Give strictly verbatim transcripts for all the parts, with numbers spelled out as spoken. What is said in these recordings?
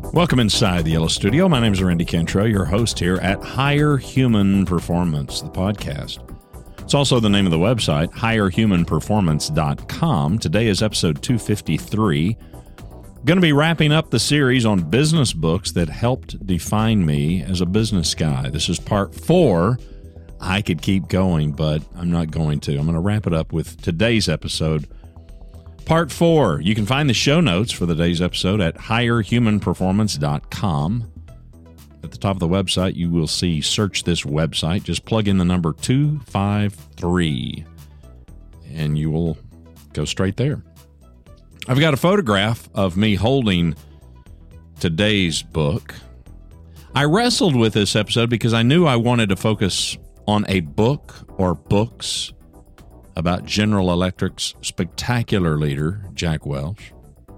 Welcome inside the Yellow Studio. My name is Randy Cantrell, your host here at Higher Human Performance, the podcast. It's also the name of the website, higher human performance dot com. Today is episode two fifty-three. Going to be wrapping up the series on business books that helped define me as a business guy. This is part four. I could keep going, but I'm not going to. I'm going to wrap it up with today's episode, part four. You can find the show notes for the day's episode at higher human performance dot com. At the top of the website, you will see search this website. Just plug in the number two five three, and you will go straight there. I've got a photograph of me holding today's book. I wrestled with this episode because I knew I wanted to focus on a book or books about General Electric's spectacular leader, Jack Welch.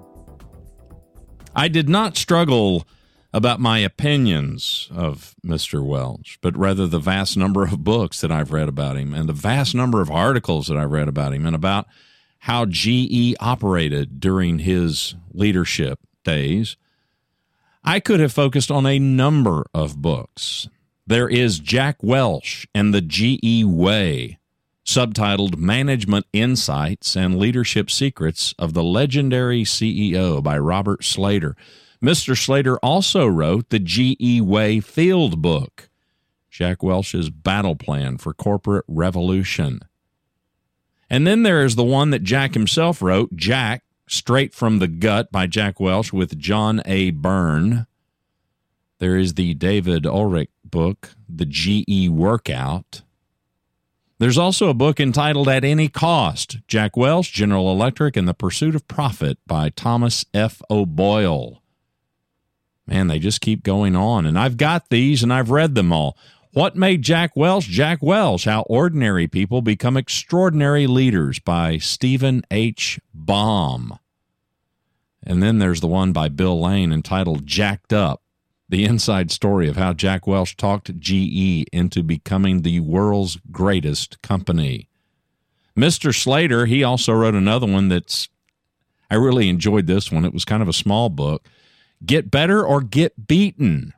I did not struggle about my opinions of Mister Welch, but rather the vast number of books that I've read about him and the vast number of articles that I've read about him and about how G E operated during his leadership days. I could have focused on a number of books. There is Jack Welch and the G E Way, subtitled Management Insights and Leadership Secrets of the Legendary C E O by Robert Slater. Mister Slater also wrote the G E Way Field Book, Jack Welch's Battle Plan for Corporate Revolution. And then there is the one that Jack himself wrote, Jack, Straight from the Gut by Jack Welch with John A. Byrne. There is the David Ulrich book, The G E Workout. There's also a book entitled At Any Cost, Jack Welch, General Electric, and the Pursuit of Profit by Thomas F. O'Boyle. Man, they just keep going on, and I've got these, and I've read them all. What Made Jack Welch Jack Welch? How Ordinary People Become Extraordinary Leaders by Stephen H. Baum. And then there's the one by Bill Lane entitled Jacked Up, the inside story of how Jack Welch talked G E into becoming the world's greatest company. Mister Slater, he also wrote another one that's, I really enjoyed this one. It was kind of a small book, Get Better or Get Beaten.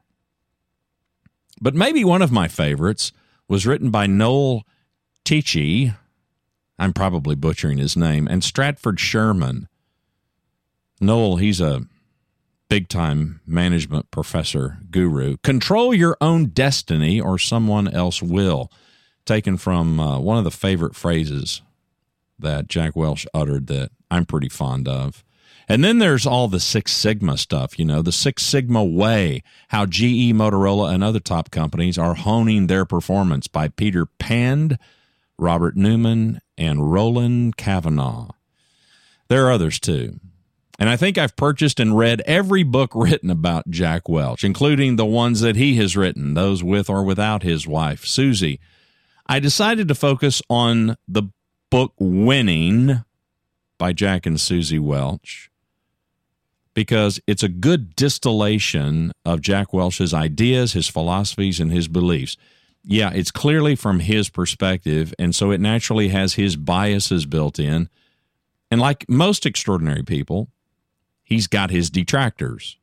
But maybe one of my favorites was written by Noel Tichy, I'm probably butchering his name, and Stratford Sherman. Noel, he's a big-time management professor guru. Control Your Own Destiny or Someone Else Will, taken from uh, one of the favorite phrases that Jack Welch uttered that I'm pretty fond of. And then there's all the Six Sigma stuff, you know, the Six Sigma Way, how G E, Motorola, and other top companies are honing their performance by Peter Pand, Robert Newman, and Roland Kavanaugh. There are others, too. And I think I've purchased and read every book written about Jack Welch, including the ones that he has written, those with or without his wife, Susie. I decided to focus on the book Winning by Jack and Susie Welch, because it's a good distillation of Jack Welch's ideas, his philosophies, and his beliefs. Yeah, it's clearly from his perspective, and so it naturally has his biases built in. And like most extraordinary people, he's got his detractors.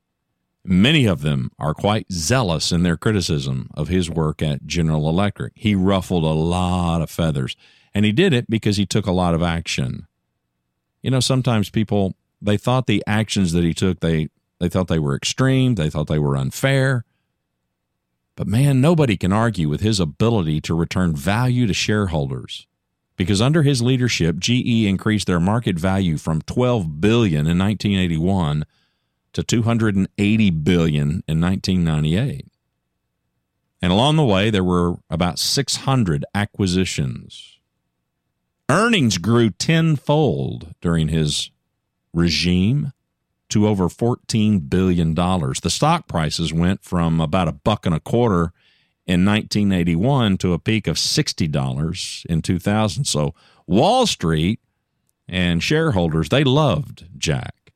Many of them are quite zealous in their criticism of his work at General Electric. He ruffled a lot of feathers, and he did it because he took a lot of action. You know, sometimes people, they thought the actions that he took, they, they thought they were extreme, they thought they were unfair. But man, nobody can argue with his ability to return value to shareholders, because under his leadership, G E increased their market value from twelve billion dollars in nineteen eighty-one to two hundred eighty billion dollars in nineteen ninety-eight. And along the way, there were about six hundred acquisitions. Earnings grew tenfold during his regime to over fourteen billion dollars. The stock prices went from about a buck and a quarter in nineteen eighty-one to a peak of sixty dollars in two thousand. So Wall Street and shareholders, they loved Jack.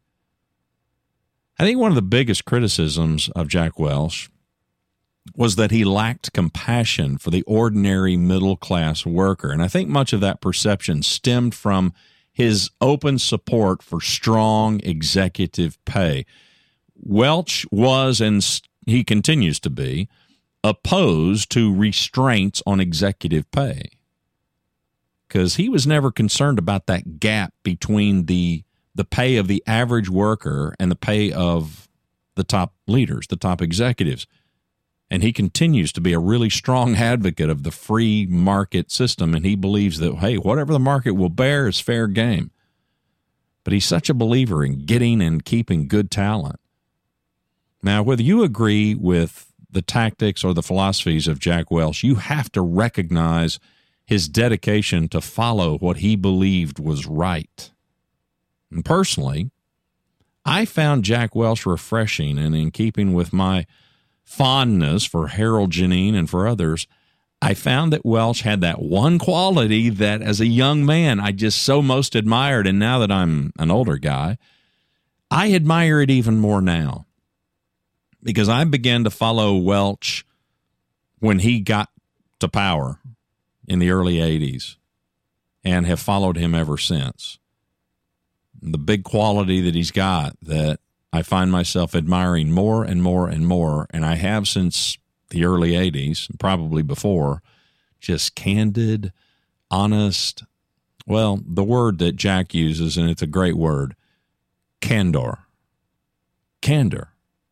I think one of the biggest criticisms of Jack Welch was that he lacked compassion for the ordinary middle-class worker. And I think much of that perception stemmed from his open support for strong executive pay. Welch was, and he continues to be, opposed to restraints on executive pay, because he was never concerned about that gap between the the pay of the average worker and the pay of the top leaders, the top executives. And he continues to be a really strong advocate of the free market system, and he believes that, hey, whatever the market will bear is fair game. But he's such a believer in getting and keeping good talent. Now, whether you agree with the tactics or the philosophies of Jack Welch, you have to recognize his dedication to follow what he believed was right. And personally, I found Jack Welch refreshing, and in keeping with my fondness for Harold Geneen and for others, I found that Welch had that one quality that as a young man I just so most admired, and now that I'm an older guy, I admire it even more now, because I began to follow Welch when he got to power in the early eighties and have followed him ever since. The big quality that he's got that I find myself admiring more and more and more, and I have since the early eighties, probably before, just candid, honest, well, the word that Jack uses, and it's a great word, candor. Candor.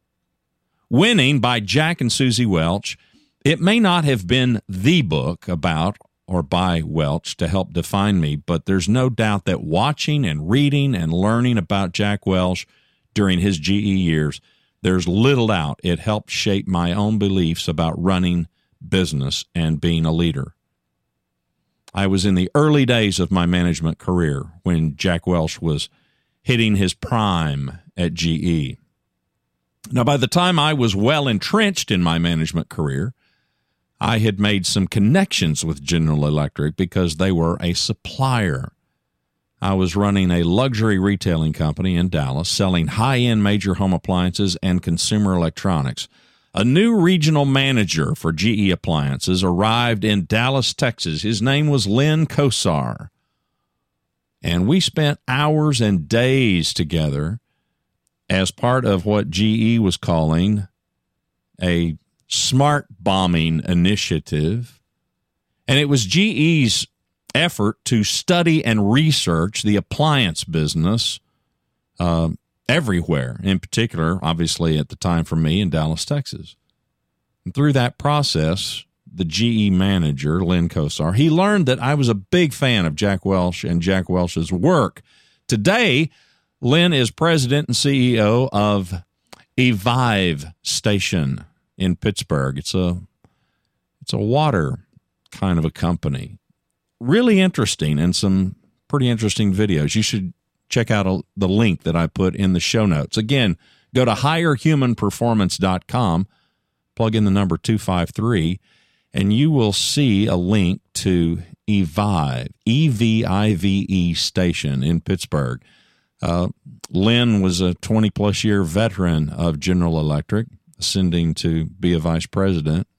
Winning by Jack and Susie Welch. It may not have been the book about or by Welch to help define me, but there's no doubt that watching and reading and learning about Jack Welch during his G E years, there's little doubt it helped shape my own beliefs about running business and being a leader. I was in the early days of my management career when Jack Welch was hitting his prime at G E. Now, by the time I was well entrenched in my management career, I had made some connections with General Electric because they were a supplier. I was running a luxury retailing company in Dallas, selling high-end major home appliances and consumer electronics. A new regional manager for G E Appliances arrived in Dallas, Texas. His name was Len Kosar. And we spent hours and days together as part of what G E was calling a smart bombing initiative. And it was G E's effort to study and research the appliance business uh, everywhere, in particular, obviously, at the time for me in Dallas, Texas. And through that process, the G E manager, Len Kosar, he learned that I was a big fan of Jack Welch and Jack Welch's work. Today, Len is president and C E O of Evive Station in Pittsburgh. It's a it's a water kind of a company. Really interesting, and some pretty interesting videos. You should check out a, the link that I put in the show notes. Again, go to higher human performance dot com, plug in the number two five three, and you will see a link to Evive, E V I V E Station in Pittsburgh. Uh, Len was a twenty-plus year veteran of General Electric, ascending to be a vice president,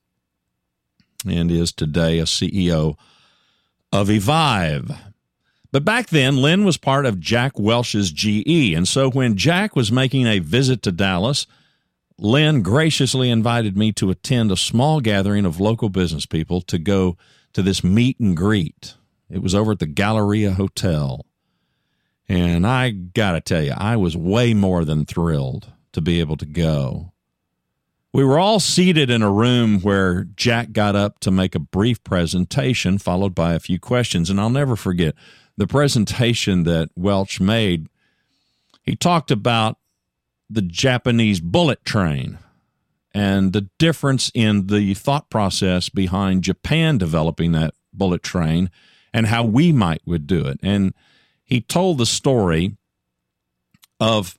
and is today a C E O of Evive. But back then, Len was part of Jack Welch's G E, and so when Jack was making a visit to Dallas, Len graciously invited me to attend a small gathering of local business people to go to this meet and greet. It was over at the Galleria Hotel. And I got to tell you, I was way more than thrilled to be able to go. We were all seated in a room where Jack got up to make a brief presentation, followed by a few questions. And I'll never forget the presentation that Welch made. He talked about the Japanese bullet train and the difference in the thought process behind Japan developing that bullet train and how we might would do it. And he told the story of,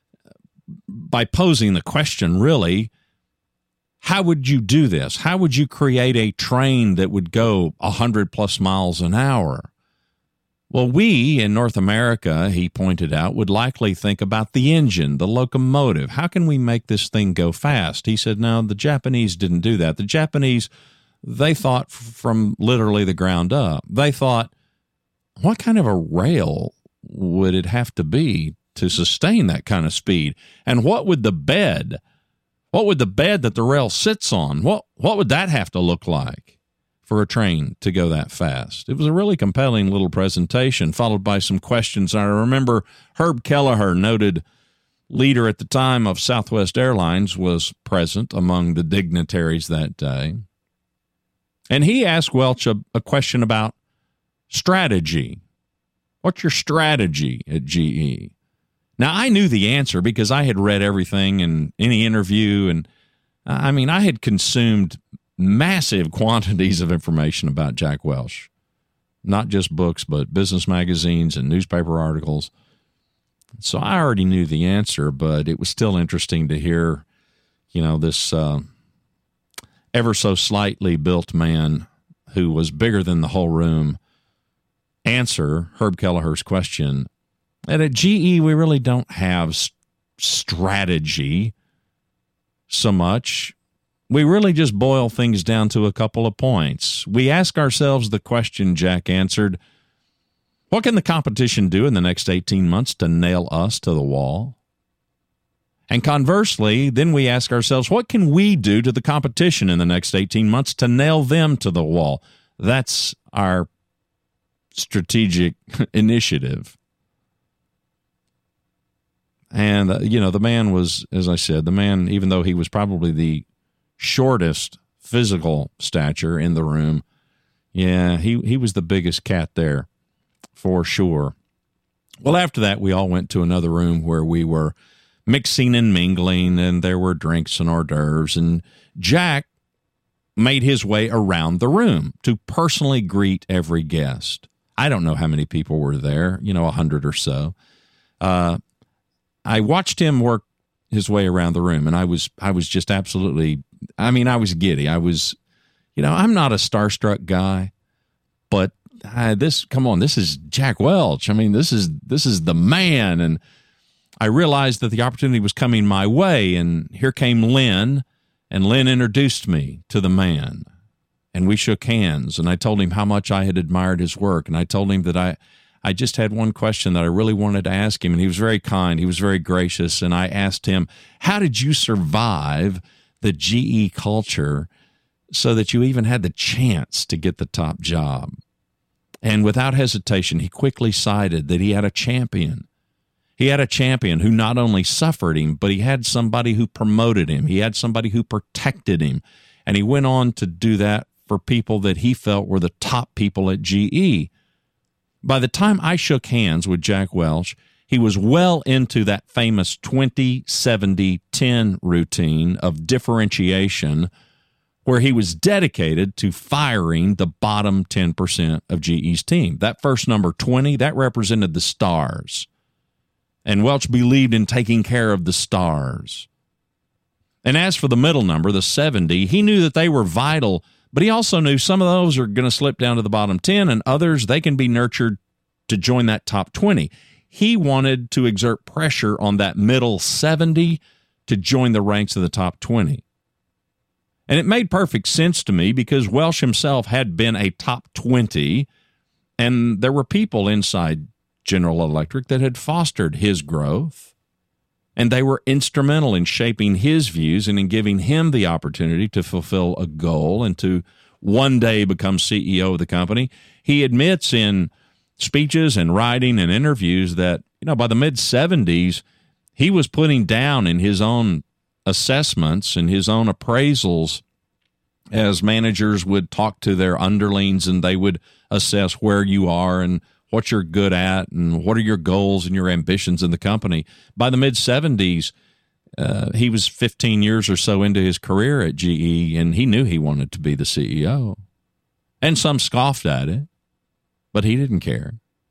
by posing the question, really, how would you do this? How would you create a train that would go one hundred plus miles an hour? Well, we in North America, he pointed out, would likely think about the engine, the locomotive. How can we make this thing go fast? He said, no, the Japanese didn't do that. The Japanese, they thought from literally the ground up. They thought, what kind of a rail would it have to be to sustain that kind of speed? And what would the bed, what would the bed that the rail sits on, what, what would that have to look like for a train to go that fast? It was a really compelling little presentation, followed by some questions. I remember Herb Kelleher, noted leader at the time of Southwest Airlines, was present among the dignitaries that day. And he asked Welch a, a question about strategy. What's your strategy at G E? Now, I knew the answer because I had read everything in any interview. And I mean, I had consumed massive quantities of information about Jack Welch, not just books, but business magazines and newspaper articles. So I already knew the answer, but it was still interesting to hear, you know, this uh, ever so slightly built man who was bigger than the whole room answer Herb Kelleher's question. And at G E, we really don't have st- strategy so much. We really just boil things down to a couple of points. We ask ourselves the question, Jack answered, what can the competition do in the next eighteen months to nail us to the wall? And conversely, then we ask ourselves, what can we do to the competition in the next eighteen months to nail them to the wall? That's our strategic initiative. And, uh, you know, the man was, as I said, the man, even though he was probably the shortest physical stature in the room, yeah, he, he was the biggest cat there for sure. Well, after that, we all went to another room where we were mixing and mingling, and there were drinks and hors d'oeuvres, and Jack made his way around the room to personally greet every guest. I don't know how many people were there, you know, a hundred or so. Uh, I watched him work his way around the room, and I was I was just absolutely, I mean, I was giddy. I was, you know, I'm not a starstruck guy, but uh, this, come on, this is Jack Welch. I mean, this is this is the man, and I realized that the opportunity was coming my way, and here came Lynn, and Lynn introduced me to the man, and we shook hands, and I told him how much I had admired his work, and I told him that I I just had one question that I really wanted to ask him, and he was very kind. He was very gracious, and I asked him, how did you survive the G E culture so that you even had the chance to get the top job? And without hesitation, he quickly cited that he had a champion. He had a champion who not only suffered him, but he had somebody who promoted him. He had somebody who protected him. And he went on to do that for people that he felt were the top people at G E. By the time I shook hands with Jack Welch, he was well into that famous twenty, seventy, ten routine of differentiation where he was dedicated to firing the bottom ten percent of G E's team. That first number, twenty, that represented the stars. And Welch believed in taking care of the stars. And as for the middle number, the seventy, he knew that they were vital, but he also knew some of those are going to slip down to the bottom ten, and others, they can be nurtured to join that top twenty. He wanted to exert pressure on that middle seventy to join the ranks of the top twenty. And it made perfect sense to me because Welch himself had been a top twenty, and there were people inside General Electric that had fostered his growth, and they were instrumental in shaping his views and in giving him the opportunity to fulfill a goal and to one day become C E O of the company. He admits in speeches and writing and interviews that, you know, by the mid-seventies, he was putting down in his own assessments and his own appraisals as managers would talk to their underlings and they would assess where you are and what you're good at and what are your goals and your ambitions in the company. By the mid-seventies, uh, he was fifteen years or so into his career at G E, and he knew he wanted to be the C E O. And some scoffed at it, but he didn't care.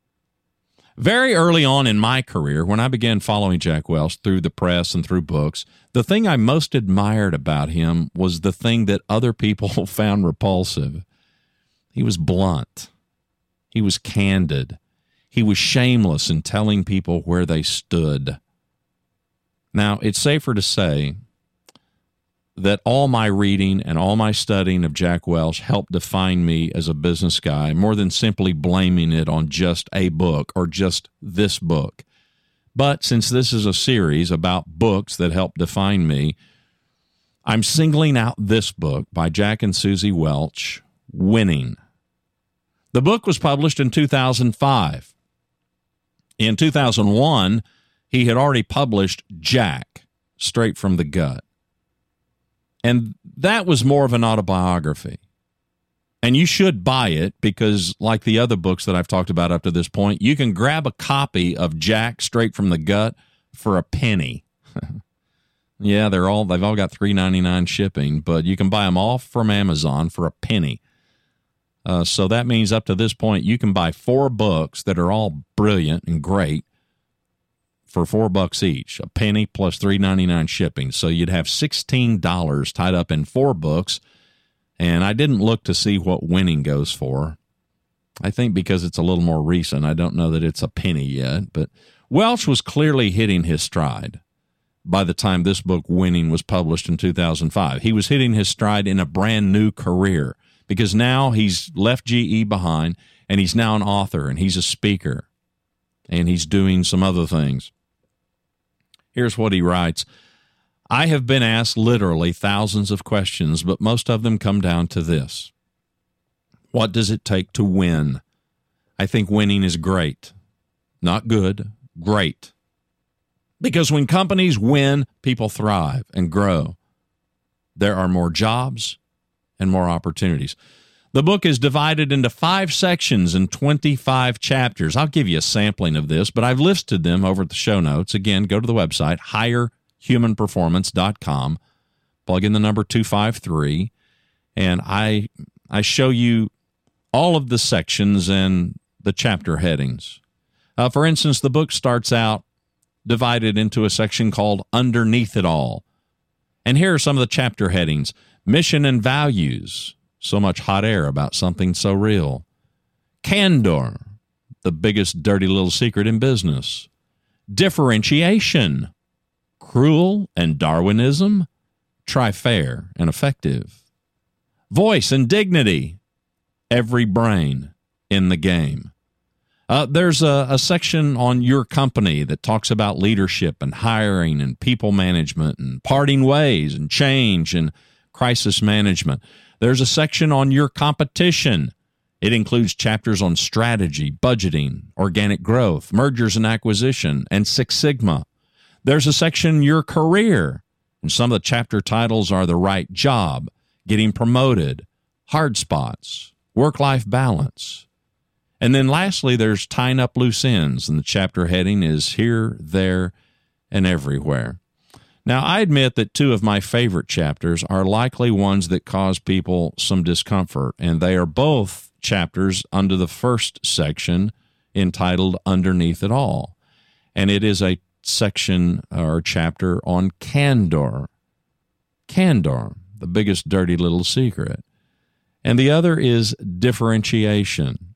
Very early on in my career, when I began following Jack Welch through the press and through books, the thing I most admired about him was the thing that other people found repulsive. He was blunt. He was candid. He was shameless in telling people where they stood. Now, it's safer to say that all my reading and all my studying of Jack Welch helped define me as a business guy more than simply blaming it on just a book or just this book. But since this is a series about books that help define me, I'm singling out this book by Jack and Susie Welch, Winning. The book was published in two thousand five. In two thousand one, he had already published Jack, Straight from the Gut. And that was more of an autobiography. And you should buy it because, like the other books that I've talked about up to this point, you can grab a copy of Jack Straight from the Gut for a penny. Yeah, they're all they've all got three ninety-nine shipping, but you can buy them all from Amazon for a penny. Uh, so that means up to this point, you can buy four books that are all brilliant and great for four bucks each, a penny plus three ninety-nine shipping. So you'd have sixteen dollars tied up in four books. And I didn't look to see what Winning goes for. I think because it's a little more recent, I don't know that it's a penny yet. But Welch was clearly hitting his stride by the time this book, Winning, was published in two thousand five. He was hitting his stride in a brand new career because now he's left G E behind, and he's now an author, and he's a speaker, and he's doing some other things. Here's what he writes. I have been asked literally thousands of questions, but most of them come down to this. What does it take to win? I think winning is great. Not good, great. Because when companies win, people thrive and grow. There are more jobs and more opportunities. The book is divided into five sections and twenty-five chapters. I'll give you a sampling of this, but I've listed them over at the show notes. Again, go to the website, higher human performance dot com, plug in the number two five three, and I I show you all of the sections and the chapter headings. Uh, for instance, the book starts out divided into a section called Underneath It All. And here are some of the chapter headings. Mission and values, so much hot air about something so real. Candor, the biggest dirty little secret in business. Differentiation, cruel and Darwinism, try fair and effective. Voice and dignity, every brain in the game. Uh, there's a, a section on your company that talks about leadership and hiring and people management and parting ways and change and crisis management. There's a section on your competition. It includes chapters on strategy, budgeting, organic growth, mergers and acquisition, and Six Sigma. There's a section, your career, and some of the chapter titles are The Right Job, Getting Promoted, Hard Spots, Work-Life Balance. And then lastly, there's Tying Up Loose Ends, and the chapter heading is Here, There, and Everywhere. Now, I admit that two of my favorite chapters are likely ones that cause people some discomfort, and they are both chapters under the first section entitled Underneath It All. And it is a section or chapter on candor. Candor, the biggest dirty little secret. And the other is differentiation.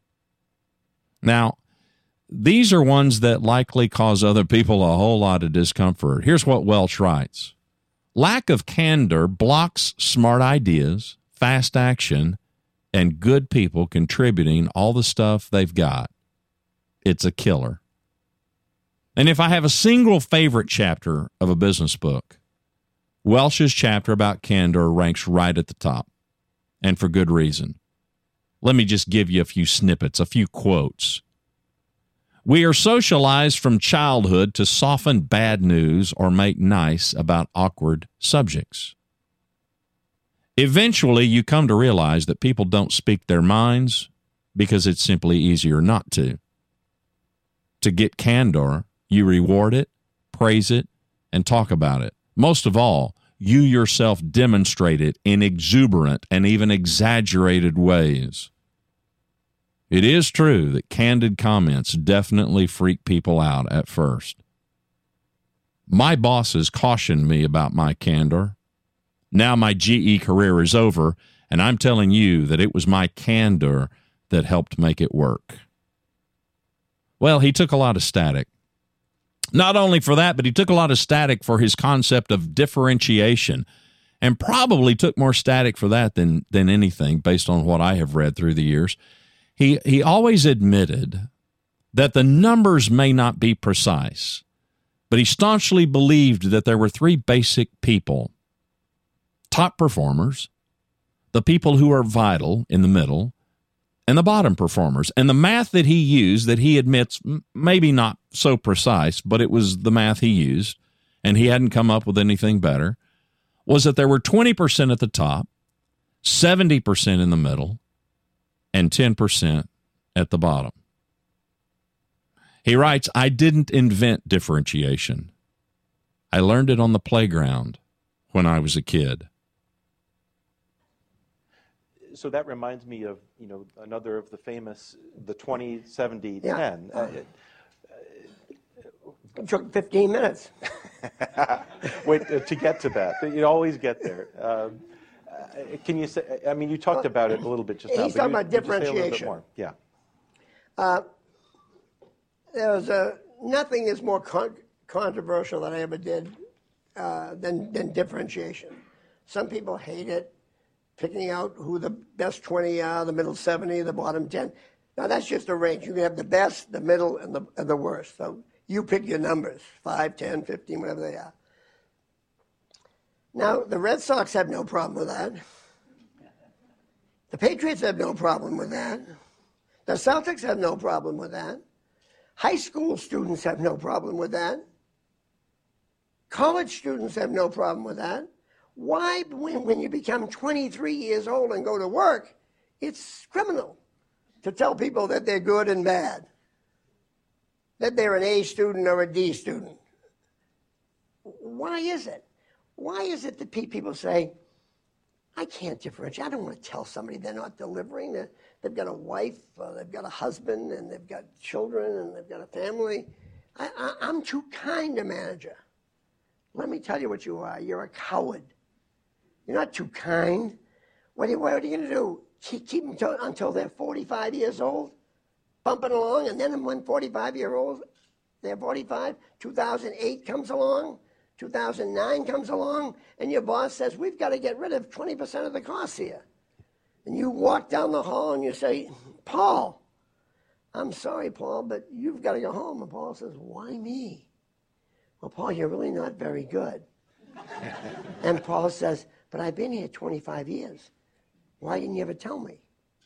Now, these are ones that likely cause other people a whole lot of discomfort. Here's what Welch writes. Lack of candor blocks smart ideas, fast action, and good people contributing all the stuff they've got. It's a killer. And if I have a single favorite chapter of a business book, Welch's chapter about candor ranks right at the top, and for good reason. Let me just give you a few snippets, a few quotes. We are socialized from childhood to soften bad news or make nice about awkward subjects. Eventually, you come to realize that people don't speak their minds because it's simply easier not to. To get candor, you reward it, praise it, and talk about it. Most of all, you yourself demonstrate it in exuberant and even exaggerated ways. It is true that candid comments definitely freak people out at first. My bosses cautioned me about my candor. Now my G E career is over, and I'm telling you that it was my candor that helped make it work. Well, he took a lot of static. Not only for that, but he took a lot of static for his concept of differentiation, and probably took more static for that than, than anything based on what I have read through the years. He, he always admitted that the numbers may not be precise, But he staunchly believed that there were three basic people: top performers, the people who are vital in the middle, and the bottom performers. And the math that he used, that he admits maybe not so precise, but it was the math he used, and he hadn't come up with anything better, was that there were twenty percent at the top, seventy percent in the middle, and ten percent at the bottom. He writes, "I didn't invent differentiation. I learned it on the playground when I was a kid." So that reminds me of, you know, another of the famous, the twenty, seventy, ten. Yeah. Uh, it took fifteen minutes. Wait, uh, to get to that. You always get there. Um, uh, can you say, I mean, you talked about it a little bit just now. He's talking you, about differentiation. More? Yeah. Uh, there was a, nothing is more con- controversial that I ever did uh, than, than differentiation. Some people hate it, picking out who the best twenty are, the middle seventy, the bottom ten. Now, that's just a range. You can have the best, the middle, and the, and the worst. So you pick your numbers, five, ten, fifteen, whatever they are. Now, the Red Sox have no problem with that. The Patriots have no problem with that. The Celtics have no problem with that. High school students have no problem with that. College students have no problem with that. Why, when, when you become twenty-three years old and go to work, it's criminal to tell people that they're good and bad, that they're an A student or a D student? Why is it? Why is it that people say, I can't differentiate. I don't want to tell somebody they're not delivering. They're, they've got a wife, uh, they've got a husband, and they've got children, and they've got a family. I, I, I'm too kind a manager. Let me tell you what you are. You're a coward. You're not too kind. What are you, what are you going to do? Keep, keep them till, until they're forty-five years old, bumping along, and then when forty-five-year-olds, they're forty-five, two thousand eight comes along, two thousand nine comes along, and your boss says, we've got to get rid of twenty percent of the costs here. And you walk down the hall and you say, Paul, I'm sorry, Paul, but you've got to go home. And Paul says, why me? Well, Paul, you're really not very good. And Paul says, but I've been here twenty-five years. Why didn't you ever tell me?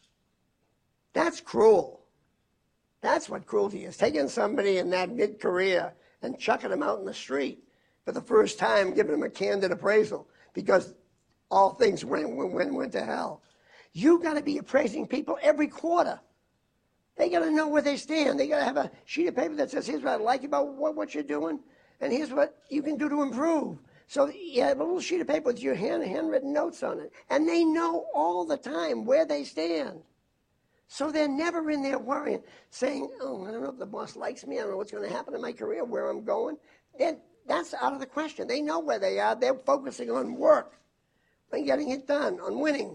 That's cruel. That's what cruelty is. Taking somebody in that mid-career and chucking them out in the street for the first time, giving them a candid appraisal because all things went, went, went to hell. You got to be appraising people every quarter. They got to know where they stand. They got to have a sheet of paper that says, here's what I like about what, what you're doing, and here's what you can do to improve. So you have a little sheet of paper with your hand, handwritten notes on it. And they know all the time where they stand. So they're never in there worrying, saying, oh, I don't know if the boss likes me. I don't know what's going to happen in my career, where I'm going. They're, that's out of the question. They know where they are. They're focusing on work, on getting it done, on winning.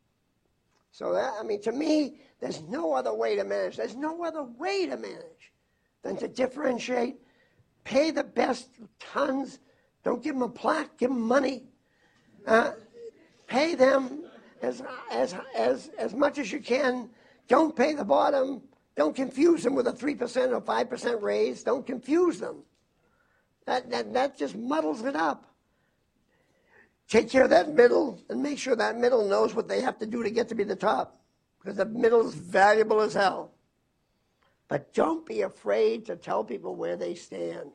So, that, I mean, to me, there's no other way to manage. There's no other way to manage than to differentiate, pay the best tons. Don't give them a plaque, give them money. Uh, pay them as, as, as, as much as you can. Don't pay the bottom. Don't confuse them with a three percent or five percent raise. Don't confuse them. That, that, that just muddles it up. Take care of that middle and make sure that middle knows what they have to do to get to be the top. Because the middle is valuable as hell. But don't be afraid to tell people where they stand.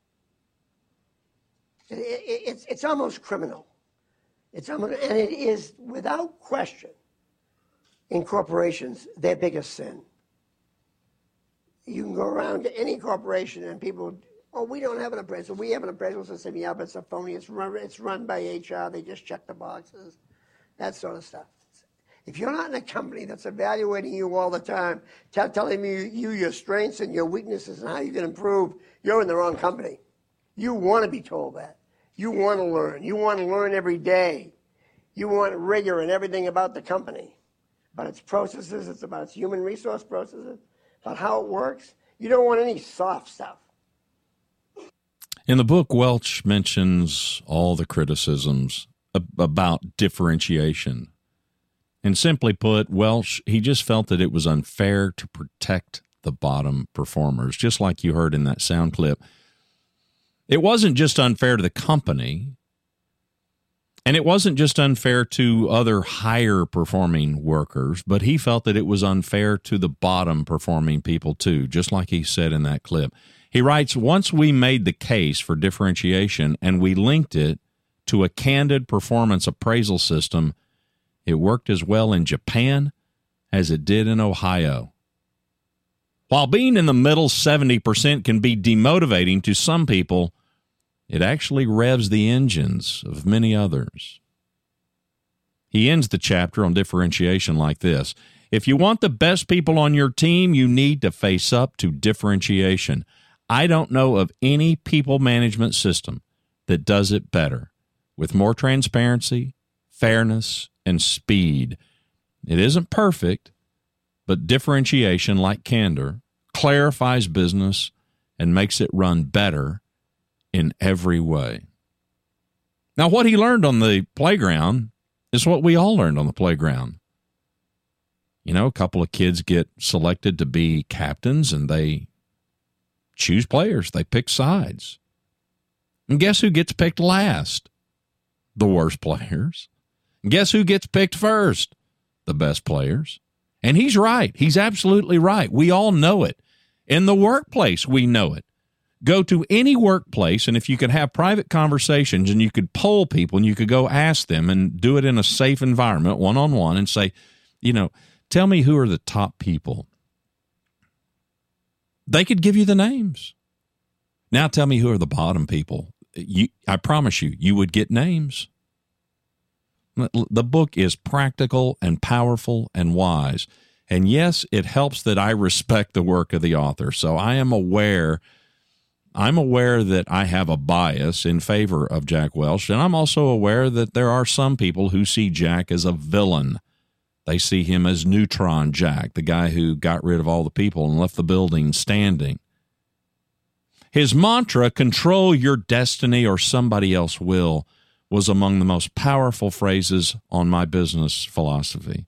It, it, it's, it's almost criminal. It's almost, and it is, without question, in corporations, their biggest sin. You can go around to any corporation and people, oh, we don't have an appraisal. We have an appraisal system. Yeah, but it's a phony. It's run, it's run by H R. They just check the boxes, that sort of stuff. If you're not in a company that's evaluating you all the time, tell, telling you, you your strengths and your weaknesses and how you can improve, you're in the wrong company. You want to be told that. You want to learn. You want to learn every day. You want rigor in everything about the company, about its processes. It's about its human resource processes, about how it works. You don't want any soft stuff. In the book, Welch mentions all the criticisms about differentiation. And simply put, Welch, he just felt that it was unfair to protect the bottom performers, just like you heard in that sound clip. It wasn't just unfair to the company, and it wasn't just unfair to other higher performing workers, but he felt that it was unfair to the bottom performing people too, just like he said in that clip. He writes, once we made the case for differentiation and we linked it to a candid performance appraisal system, it worked as well in Japan as it did in Ohio. While being in the middle seventy percent can be demotivating to some people, it actually revs the engines of many others. He ends the chapter on differentiation like this. If you want the best people on your team, you need to face up to differentiation. I don't know of any people management system that does it better, with more transparency, fairness, and speed. It isn't perfect, but differentiation, like candor, clarifies business and makes it run better in every way. Now, what he learned on the playground is what we all learned on the playground. You know, a couple of kids get selected to be captains, and they choose players. They pick sides. And guess who gets picked last? The worst players. And guess who gets picked first? The best players. And he's right. He's absolutely right. We all know it. In the workplace, we know it. Go to any workplace, and if you could have private conversations and you could poll people and you could go ask them and do it in a safe environment, one-on-one, and say, you know, tell me who are the top people. They could give you the names. Now tell me who are the bottom people. You, I promise you, you would get names. The book is practical and powerful and wise. And yes, it helps that I respect the work of the author. So I am aware, I'm aware that I have a bias in favor of Jack Welch. And I'm also aware that there are some people who see Jack as a villain. They see him as Neutron Jack, the guy who got rid of all the people and left the building standing. His mantra, control your destiny or somebody else will, was among the most powerful phrases on my business philosophy.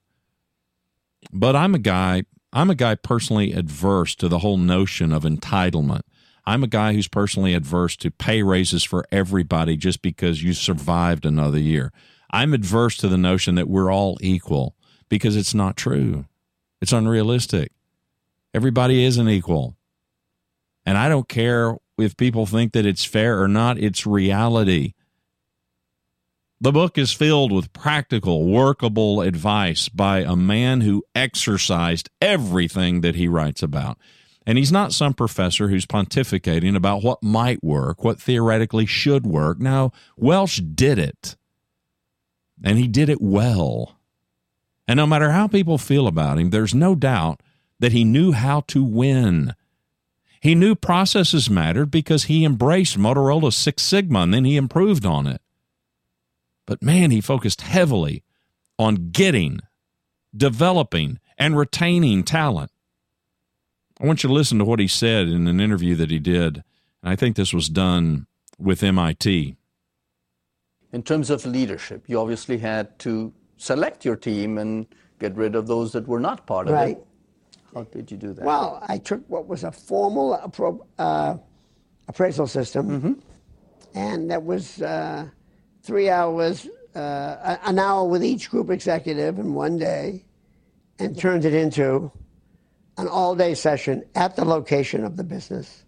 But I'm a guy, I'm a guy personally adverse to the whole notion of entitlement. I'm a guy who's personally adverse to pay raises for everybody just because you survived another year. I'm adverse to the notion that we're all equal, because it's not true. It's unrealistic. Everybody isn't equal. And I don't care if people think that it's fair or not. It's reality. The book is filled with practical, workable advice by a man who exercised everything that he writes about. And he's not some professor who's pontificating about what might work, what theoretically should work. No, Welch did it. And he did it well. And no matter how people feel about him, there's no doubt that he knew how to win. He knew processes mattered because he embraced Motorola's Six Sigma, and then he improved on it. But man, he focused heavily on getting, developing, and retaining talent. I want you to listen to what he said in an interview that he did, and I think this was done with M I T. In terms of leadership, you obviously had to select your team and get rid of those that were not part of Right. it. How did you do that? Well, I took what was a formal appro- uh, appraisal system, Mm-hmm. and that was uh, three hours, uh, an hour with each group executive in one day, and turned it into an all-day session at the location of the business.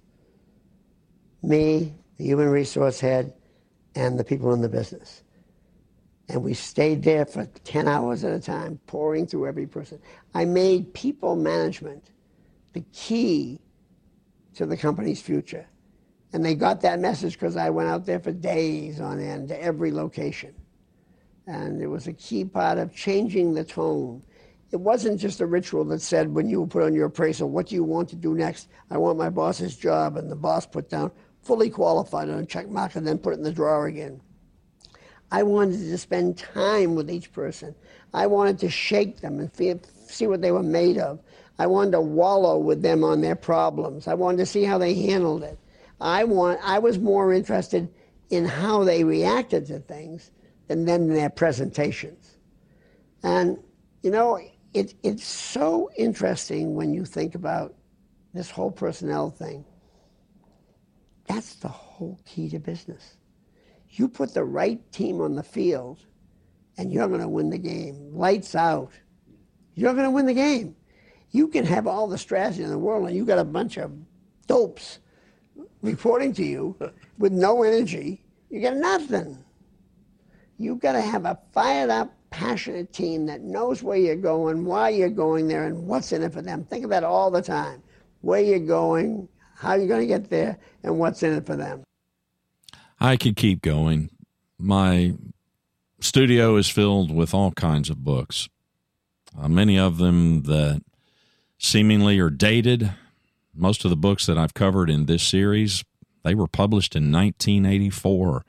Me, the human resource head, and the people in the business. And we stayed there for ten hours at a time, pouring through every person. I made people management the key to the company's future. And they got that message because I went out there for days on end to every location. And it was a key part of changing the tone. It wasn't just a ritual that said, when you put on your appraisal, what do you want to do next? I want my boss's job. And the boss put down, fully qualified on a check mark, and then put it in the drawer again. I wanted to spend time with each person. I wanted to shake them and feel, see what they were made of. I wanted to wallow with them on their problems. I wanted to see how they handled it. I want. I was more interested in how they reacted to things than then their presentations. And, you know, it, it's so interesting when you think about this whole personnel thing. That's the whole whole key to business. You put the right team on the field, and you're going to win the game. Lights out. You're going to win the game. You can have all the strategy in the world, and you got a bunch of dopes reporting to you with no energy. You got nothing. You've got to have a fired up, passionate team that knows where you're going, why you're going there, and what's in it for them. Think of that all the time. Where you're going, how you're going to get there, and what's in it for them. I could keep going. My studio is filled with all kinds of books, uh, many of them that seemingly are dated. Most of the books that I've covered in this series, they were published in nineteen eighty-four.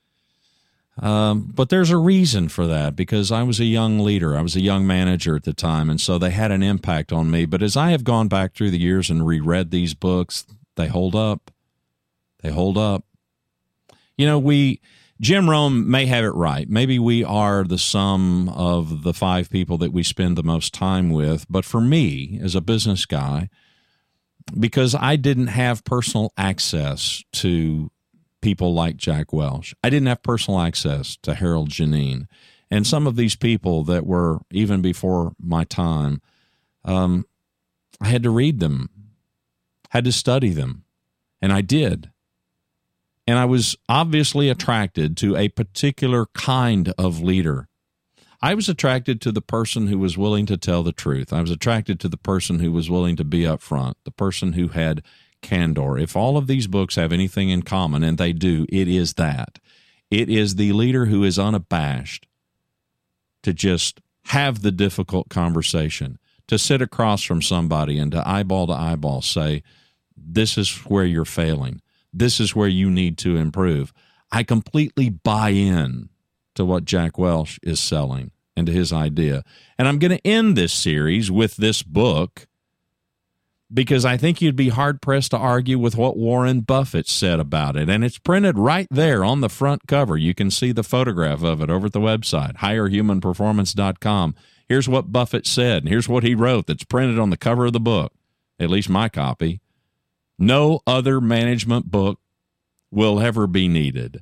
Um, but there's a reason for that, because I was a young leader. I was a young manager at the time, and so they had an impact on me. But as I have gone back through the years and reread these books, they hold up. They hold up. You know, we, Jim Rohn may have it right. Maybe we are the sum of the five people that we spend the most time with. But for me, as a business guy, because I didn't have personal access to people like Jack Welch, I didn't have personal access to Harold Geneen, and some of these people that were even before my time, um, I had to read them, had to study them, and I did. And I was obviously attracted to a particular kind of leader. I was attracted to the person who was willing to tell the truth. I was attracted to the person who was willing to be upfront, the person who had candor. If all of these books have anything in common, and they do, it is that. It is the leader who is unabashed to just have the difficult conversation, to sit across from somebody and to eyeball to eyeball say, this is where you're failing. This is where you need to improve. I completely buy in to what Jack Welch is selling and to his idea. And I'm going to end this series with this book, because I think you'd be hard-pressed to argue with what Warren Buffett said about it. And it's printed right there on the front cover. You can see the photograph of it over at the website, higher human performance dot com. Here's what Buffett said, and here's what he wrote that's printed on the cover of the book, at least my copy. No other management book will ever be needed.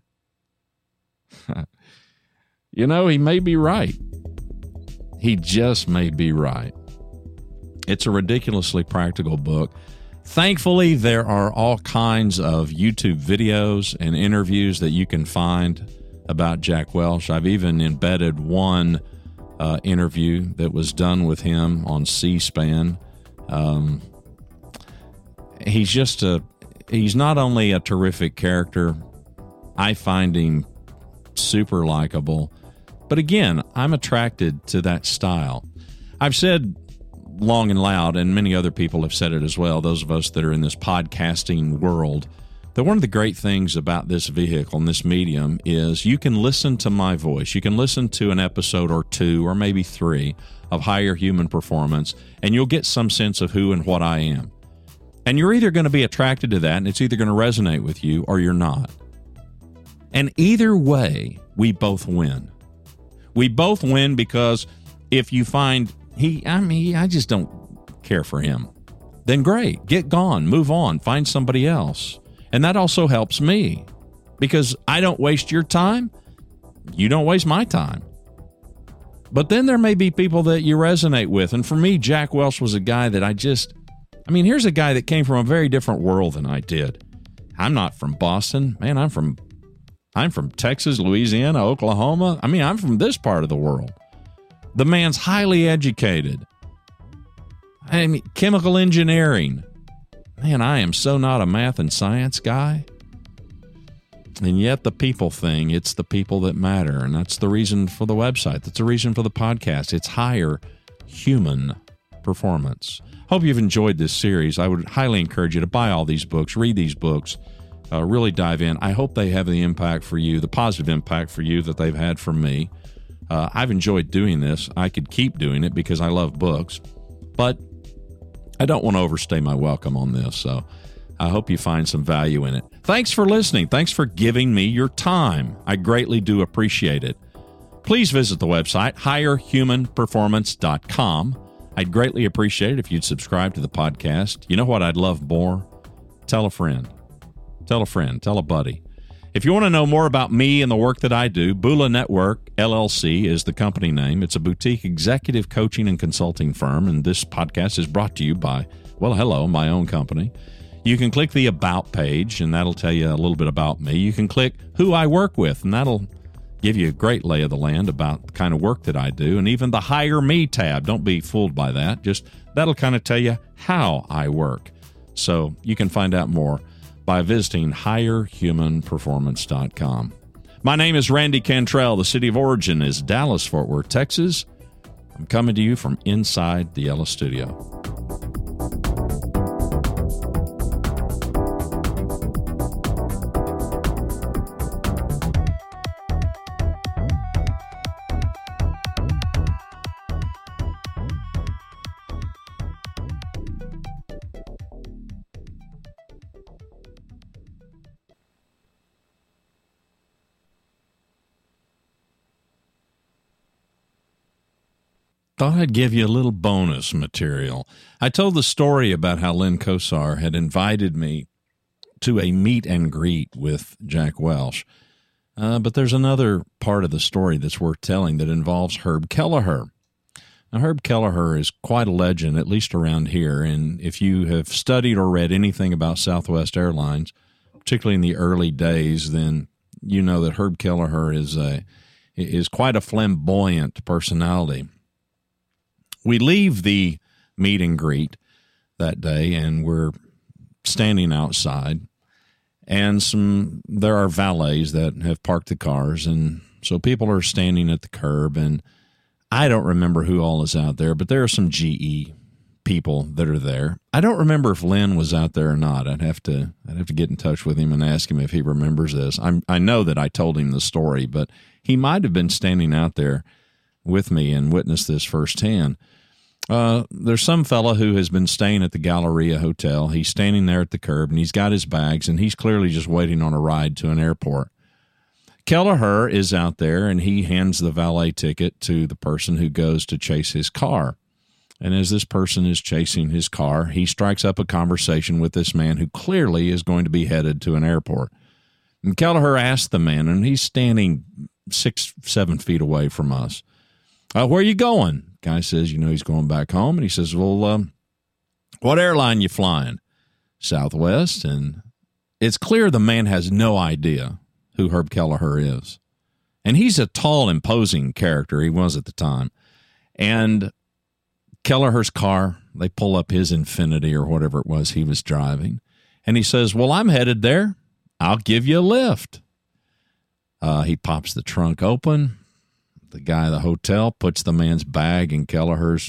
You know, he may be right. He just may be right. It's a ridiculously practical book. Thankfully, there are all kinds of YouTube videos and interviews that you can find about Jack Welch. I've even embedded one uh, interview that was done with him on C-SPAN. Um, he's just a, he's not only a terrific character, I find him super likable, but again, I'm attracted to that style. I've said long and loud, and many other people have said it as well, those of us that are in this podcasting world, that one of the great things about this vehicle and this medium is you can listen to my voice. You can listen to an episode or two or maybe three of Higher Human Performance, and you'll get some sense of who and what I am. And you're either going to be attracted to that, and it's either going to resonate with you, or you're not. And either way, we both win. We both win, because if you find he, I mean, I just don't care for him, then great, get gone, move on, find somebody else. And that also helps me, because I don't waste your time, you don't waste my time. But then there may be people that you resonate with. And for me, Jack Welch was a guy that I just, I mean, here's a guy that came from a very different world than I did. I'm not from Boston, man, I'm from, I'm from Texas, Louisiana, Oklahoma. I mean, I'm from this part of the world. The man's highly educated. I mean, chemical engineering. Man, I am so not a math and science guy. And yet the people thing, it's the people that matter. And that's the reason for the website. That's the reason for the podcast. It's Higher Human Performance. Hope you've enjoyed this series. I would highly encourage you to buy all these books, read these books, uh, really dive in. I hope they have the impact for you, the positive impact for you that they've had for me. Uh, I've enjoyed doing this. I could keep doing it because I love books, but I don't want to overstay my welcome on this, so I hope you find some value in it. Thanks for listening. Thanks for giving me your time. I greatly do appreciate it. Please visit the website, higher human performance dot com. I'd greatly appreciate it if you'd subscribe to the podcast. You know what I'd love more? Tell a friend. Tell a friend. Tell a buddy. If you want to know more about me and the work that I do, Bula Network, L L C, is the company name. It's a boutique executive coaching and consulting firm, and this podcast is brought to you by, well, hello, my own company. You can click the About page, and that'll tell you a little bit about me. You can click who I work with, and that'll give you a great lay of the land about the kind of work that I do, and even the Hire Me tab. Don't be fooled by that. Just that'll kind of tell you how I work. So you can find out more by visiting hire human performance dot com. My name is Randy Cantrell. The city of origin is Dallas-Fort Worth, Texas. I'm coming to you from inside the Yellow Studio. Thought I'd give you a little bonus material. I told the story about how Len Kosar had invited me to a meet and greet with Jack Welch. Uh, but there's another part of the story that's worth telling that involves Herb Kelleher. Now, Herb Kelleher is quite a legend, at least around here. And if you have studied or read anything about Southwest Airlines, particularly in the early days, then you know that Herb Kelleher is a is quite a flamboyant personality. We leave the meet and greet that day, and we're standing outside, and some there are valets that have parked the cars, and so people are standing at the curb, and I don't remember who all is out there, but there are some G E people that are there. I don't remember if Len was out there or not. I'd have to I'd have to get in touch with him and ask him if he remembers this. I'm, I know that I told him the story, but he might have been standing out there with me and witnessed this firsthand. Uh, there's some fella who has been staying at the Galleria Hotel. He's standing there at the curb, and he's got his bags, and he's clearly just waiting on a ride to an airport. Kelleher is out there, and he hands the valet ticket to the person who goes to chase his car. And as this person is chasing his car, he strikes up a conversation with this man who clearly is going to be headed to an airport. And Kelleher asks the man, and he's standing six, seven feet away from us, uh, where are you going? Guy says, you know, he's going back home. And he says, well, um, what airline you flying? Southwest. And it's clear the man has no idea who Herb Kelleher is. And he's a tall, imposing character. He was at the time. And Kelleher's car, they pull up his Infiniti or whatever it was he was driving. And he says, well, I'm headed there. I'll give you a lift. Uh, he pops the trunk open. The guy at the hotel puts the man's bag in Kelleher's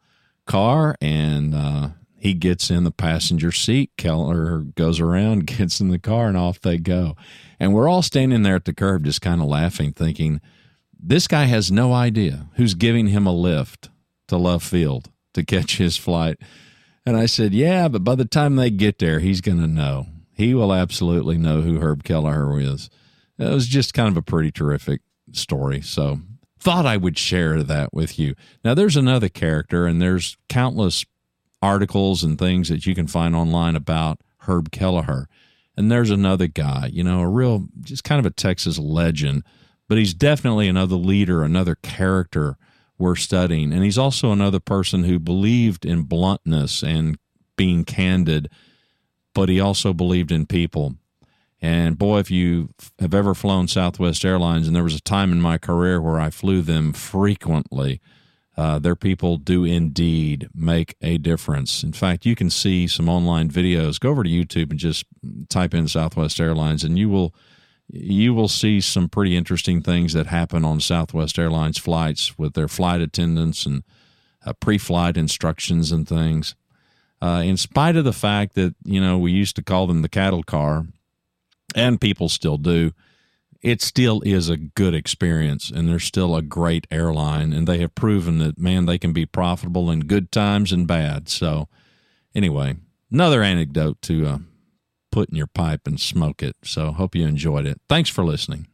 car, and uh, he gets in the passenger seat. Kelleher goes around, gets in the car, and off they go. And we're all standing there at the curb just kind of laughing, thinking, this guy has no idea who's giving him a lift to Love Field to catch his flight. And I said, yeah, but by the time they get there, he's going to know. He will absolutely know who Herb Kelleher is. It was just kind of a pretty terrific story, so thought I would share that with you. Now, there's another character, and there's countless articles and things that you can find online about Herb Kelleher. And there's another guy, you know, a real, just kind of a Texas legend, but he's definitely another leader, another character we're studying. And he's also another person who believed in bluntness and being candid, but he also believed in people. And boy, if you have ever flown Southwest Airlines, and there was a time in my career where I flew them frequently, uh, their people do indeed make a difference. In fact, you can see some online videos. Go over to YouTube and just type in Southwest Airlines, and you will you will see some pretty interesting things that happen on Southwest Airlines flights with their flight attendants and uh, pre-flight instructions and things. Uh, in spite of the fact that, you know, we used to call them the cattle car, and people still do, it still is a good experience, and they're still a great airline, and they have proven that, man, they can be profitable in good times and bad. So anyway, another anecdote to uh, put in your pipe and smoke it. So hope you enjoyed it. Thanks for listening.